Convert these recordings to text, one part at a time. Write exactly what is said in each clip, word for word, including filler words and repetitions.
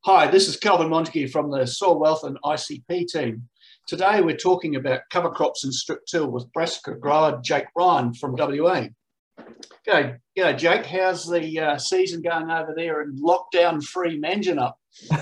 Hi, this is Calvin Montague from the Soil Wealth and I C P team. Today we're talking about cover crops and strip till with brassica grower Jake Ryan from W A. G'day, g'day Jake. How's the uh, season going over there in lockdown-free Manjinup?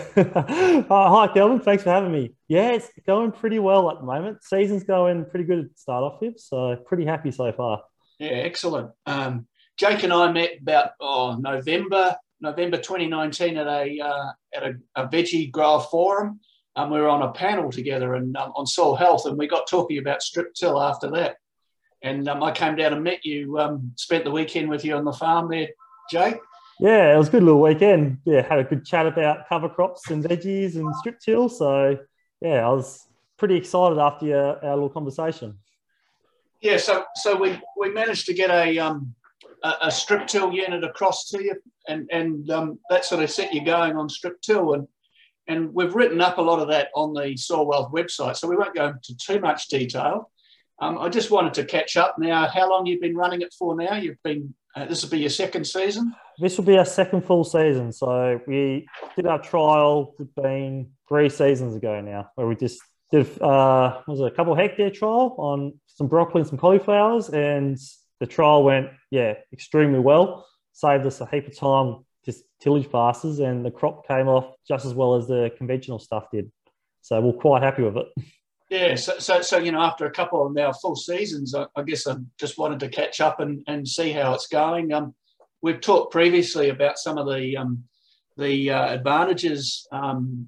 Uh, hi, Kelvin. Thanks for having me. Yeah, it's going pretty well at the moment. Season's going pretty good to start off with, so pretty happy so far. Yeah, excellent. Um, Jake and I met about oh, November November twenty nineteen at a uh, at a, a veggie grower forum. Um, we were on a panel together and um, on soil health, and we got talking about strip till after that. And um, I came down and met you. Um, spent the weekend with you on the farm there, Jake. Yeah, it was a good little weekend. Yeah, had a good chat about cover crops and veggies and strip till. So, yeah, I was pretty excited after our, our little conversation. Yeah, so so we we managed to get a um a, a strip till unit across to you, and and um, that sort of set you going on strip till, and and we've written up a lot of that on the Soil Wealth website, so we won't go into too much detail. Um, I just wanted to catch up now. How long you've been running it for now? You've been uh, this will be your second season. This will be our second full season. So, we did our trial, it's been three seasons ago now, where we just did uh, was it a couple of hectare trial on some broccoli and some cauliflowers, and the trial went yeah extremely well. Saved us a heap of time, just tillage passes, and the crop came off just as well as the conventional stuff did. So we're quite happy with it. Yeah, so, so, so you know, after a couple of now full seasons, I, I guess I just wanted to catch up and, and see how it's going. Um, we've talked previously about some of the um, the uh, advantages, um,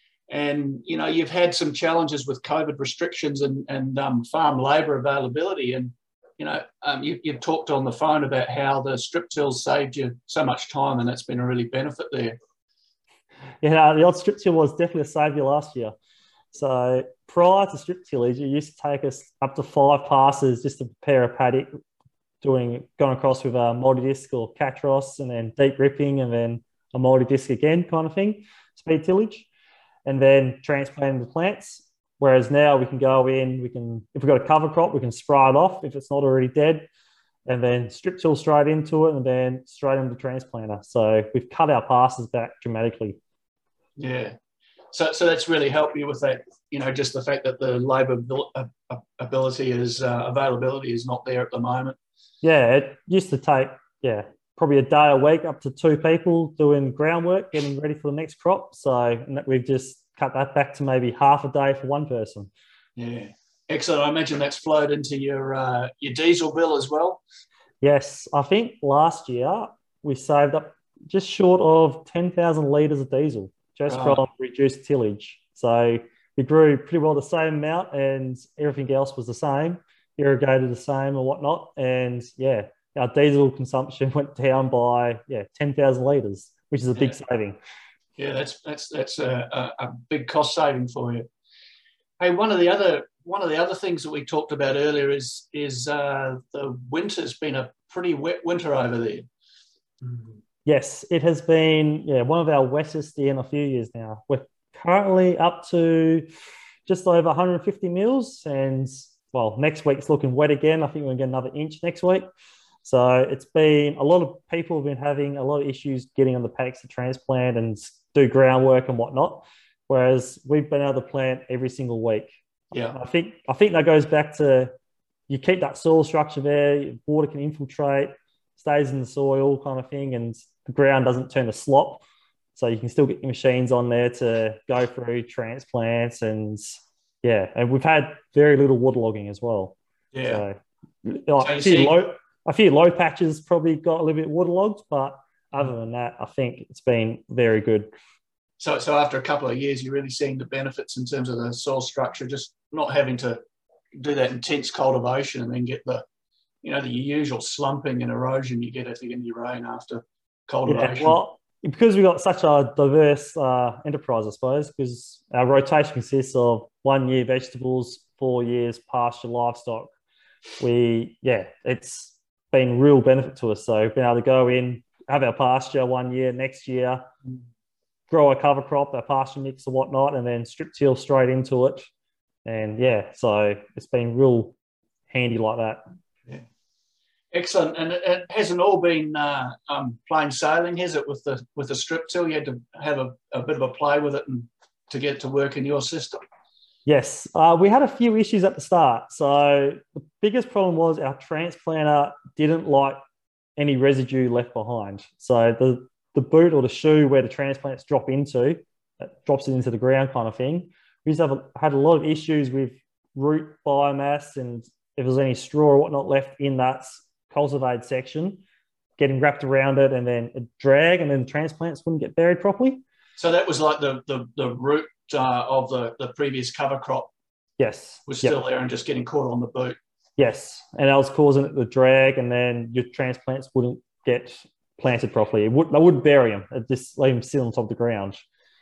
and you know, you've had some challenges with COVID restrictions and and um, farm labour availability, and you know, um, you, you've talked on the phone about how the strip tills saved you so much time, and that's been a really benefit there. Yeah, the old strip till was definitely a saviour last year. So prior to strip tillage, it used to take us up to five passes just to prepare a paddock, doing going across with a multi-disc or catros, and then deep ripping, and then a multi-disc again, kind of thing, speed tillage, and then transplanting the plants. Whereas now we can go in, we can if we've got a cover crop, we can spray it off if it's not already dead, and then strip till straight into it, and then straight into the transplanter. So we've cut our passes back dramatically. Yeah. So, so that's really helped you with that, you know, just the fact that the labour ability is uh, availability is not there at the moment. Yeah, it used to take, yeah, probably a day a week up to two people doing groundwork, getting ready for the next crop. So we've just cut that back to maybe half a day for one person. Yeah, excellent. I imagine that's flowed into your uh, your diesel bill as well. Yes, I think last year we saved up just short of ten thousand litres of diesel just Right. from reduced tillage. So we grew pretty well the same amount, and everything else was the same, irrigated the same and whatnot. And yeah, our diesel consumption went down by yeah ten thousand litres, which is a big Yeah, saving. yeah, that's that's that's a, a, a big cost saving for you. Hey, one of the other one of the other things that we talked about earlier is is uh, the winter's been a pretty wet winter over there. Mm. Yes, it has been yeah one of our wettest in a few years now. We're currently up to just over one hundred fifty mils, and well, next week's looking wet again. I think we're going to get another inch next week. So it's been a lot of people have been having a lot of issues getting on the paddocks to transplant and do groundwork and whatnot. Whereas we've been able to plant every single week. Yeah, I think I think that goes back to you keep that soil structure there, water can infiltrate, stays in the soil kind of thing, and the ground doesn't turn to slop. So you can still get your machines on there to go through transplants, and yeah, and we've had very little waterlogging as well. yeah. So like, So a you few see, low a few low patches probably got a little bit waterlogged, but other than that, I think it's been very good. so so after a couple of years, you're really seeing the benefits in terms of the soil structure, just not having to do that intense cultivation and then get the you know the usual slumping and erosion you get at the end of your rain after Yeah, cultivation. well, because we've got such a diverse uh, enterprise, I suppose, because our rotation consists of one year vegetables, four years pasture livestock. We, yeah, it's been real benefit to us. So being able to go in, have our pasture one year, next year, grow a cover crop, our pasture mix or whatnot, and then strip till straight into it. And yeah, so it's been real handy like that. Yeah. Excellent. And it, it hasn't all been uh, um, plain sailing, has it, with the with the strip till? You had to have a, a bit of a play with it and to get it to work in your system. Yes, uh, we had a few issues at the start. So the biggest problem was our transplanter didn't like any residue left behind. So the, the boot or the shoe where the transplants drop into, it drops it into the ground kind of thing. We used to have a, had a lot of issues with root biomass and if there's any straw or whatnot left in that cultivated section, getting wrapped around it and then it drag and then the transplants wouldn't get buried properly. So that was like the the, the root uh, of the, the previous cover crop. Yes. Was still yep. there and just getting caught on the boot. Yes. And that was causing it to drag and then your transplants wouldn't get planted properly. It would, they wouldn't bury them. It just leave them sit on top of the ground.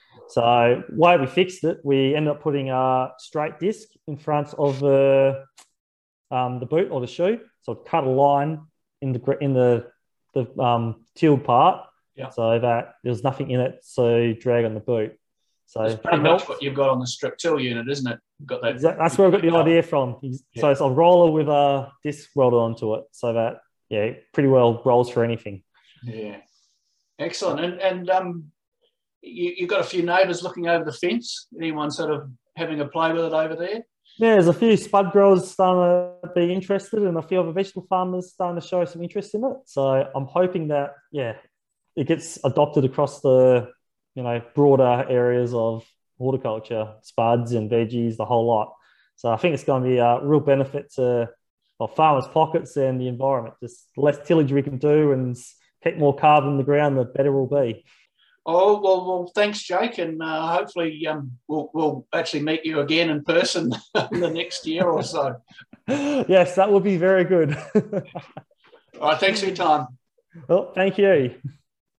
So way we fixed it, we ended up putting a straight disc in front of the um, the boot or the shoe. So it cut a line in the in the the um, tilled part, yeah. so that there's nothing in it, so drag on the boot. So it's pretty much what you've got on the strip till unit, isn't it? You've got that. Exactly. That's where I got the idea from. Yeah. So it's a roller with a disc welded onto it, so that yeah, it pretty well rolls for anything. Yeah, excellent. And and um, you you've got a few neighbours looking over the fence. Anyone sort of having a play with it over there? Yeah, there's a few spud growers starting to be interested, and a few other vegetable farmers starting to show some interest in it. So I'm hoping that yeah, it gets adopted across the you know broader areas of horticulture, spuds and veggies, the whole lot. So I think it's going to be a real benefit to well, farmers' pockets and the environment. Just the less tillage we can do and keep more carbon in the ground, the better we'll be. Oh, well, well thanks, Jake, and uh, hopefully um, we'll, we'll actually meet you again in person in the next year or so. Yes, that would be very good. All right, thanks for your time. Well, thank you.